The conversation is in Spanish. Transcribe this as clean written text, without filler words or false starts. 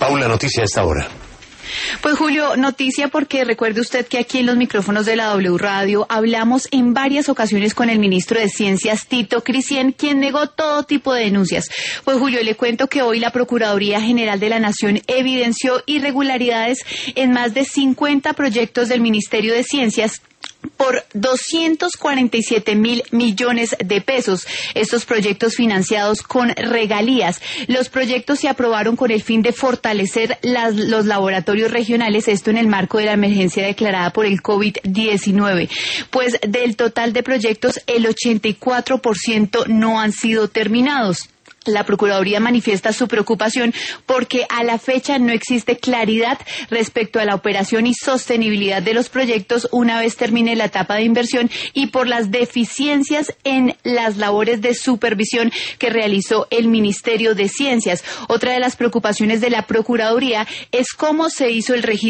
Paula, noticia a esta hora. Pues Julio, noticia porque recuerde usted que aquí en los micrófonos de la W Radio hablamos en varias ocasiones con el ministro de Ciencias, Tito Crisien, quien negó todo tipo de denuncias. Pues Julio, le cuento que hoy la Procuraduría General de la Nación evidenció irregularidades en más de 50 proyectos del Ministerio de Ciencias por 247.000 millones de pesos. Estos proyectos financiados con regalías. Los proyectos se aprobaron con el fin de fortalecer los laboratorios regionales, esto en el marco de la emergencia declarada por el COVID-19. Pues del total de proyectos, el 84% no han sido terminados. La Procuraduría manifiesta su preocupación porque a la fecha no existe claridad respecto a la operación y sostenibilidad de los proyectos una vez termine la etapa de inversión y por las deficiencias en las labores de supervisión que realizó el Ministerio de Ciencias. Otra de las preocupaciones de la Procuraduría es cómo se hizo el registro